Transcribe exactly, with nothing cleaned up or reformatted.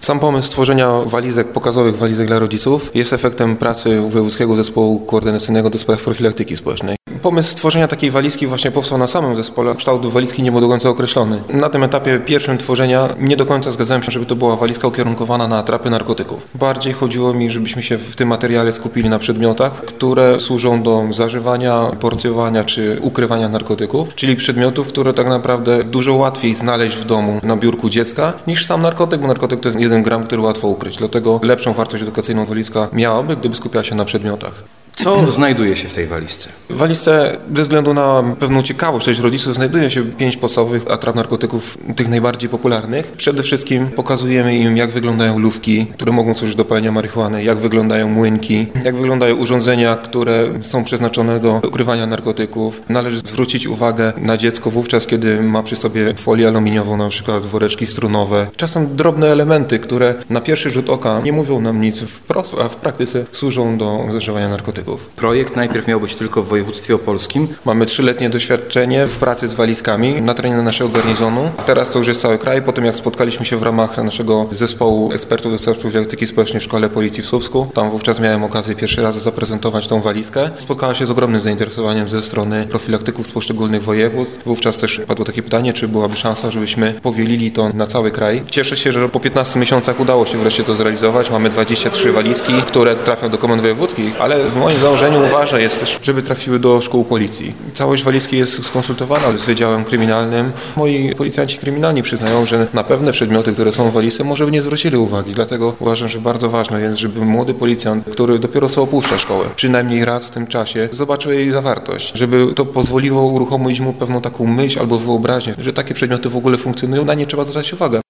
Sam pomysł stworzenia walizek, pokazowych walizek dla rodziców jest efektem pracy Wojewódzkiego Zespołu Koordynacyjnego do spraw profilaktyki społecznej. Pomysł stworzenia takiej walizki właśnie powstał na samym zespole. Kształt walizki nie był do końca określony. Na tym etapie pierwszym tworzenia nie do końca zgadzałem się, żeby to była walizka ukierunkowana na atrapy narkotyków. Bardziej chodziło mi, żebyśmy się w tym materiale skupili na przedmiotach, które służą do zażywania, porcjowania czy ukrywania narkotyków, czyli przedmiotów, które tak naprawdę dużo łatwiej znaleźć w domu na biurku dziecka niż sam narkotyk, bo narkotyk to jest jeden gram, który łatwo ukryć. Dlatego lepszą wartość edukacyjną walizka miałaby, gdyby skupiała się na przedmiotach. Co znajduje się w tej walizce? W walizce ze względu na pewną ciekawość też rodziców znajduje się pięć podstawowych atrap narkotyków, tych najbardziej popularnych. Przede wszystkim pokazujemy im, jak wyglądają lufki, które mogą służyć do palenia marihuany, jak wyglądają młynki, jak wyglądają urządzenia, które są przeznaczone do ukrywania narkotyków. Należy zwrócić uwagę na dziecko wówczas, kiedy ma przy sobie folię aluminiową, na przykład woreczki strunowe. Czasem drobne elementy, które na pierwszy rzut oka nie mówią nam nic wprost, a w praktyce służą do zażywania narkotyków. Projekt najpierw miał być tylko w województwie opolskim. Mamy trzyletnie doświadczenie w pracy z walizkami na terenie naszego garnizonu. Teraz to już jest cały kraj. Po tym jak spotkaliśmy się w ramach naszego zespołu ekspertów do spraw profilaktyki społecznej w Szkole Policji w Słupsku, tam wówczas miałem okazję pierwszy raz zaprezentować tą walizkę. Spotkała się z ogromnym zainteresowaniem ze strony profilaktyków z poszczególnych województw. Wówczas też padło takie pytanie, czy byłaby szansa, żebyśmy powielili to na cały kraj. Cieszę się, że po piętnastu miesiącach udało się wreszcie to zrealizować. Mamy dwadzieścia trzy walizki, które trafią do komend wojewódzkich, ale w moim założeniu ważne jest też, żeby trafiły do szkół policji. Całość walizki jest skonsultowana z Wydziałem Kryminalnym. Moi policjanci kryminalni przyznają, że na pewne przedmioty, które są w walizce, może by nie zwrócili uwagi. Dlatego uważam, że bardzo ważne jest, żeby młody policjant, który dopiero co opuszcza szkołę, przynajmniej raz w tym czasie, zobaczył jej zawartość. Żeby to pozwoliło uruchomić mu pewną taką myśl albo wyobraźnię, że takie przedmioty w ogóle funkcjonują, na nie trzeba zwracać uwagę.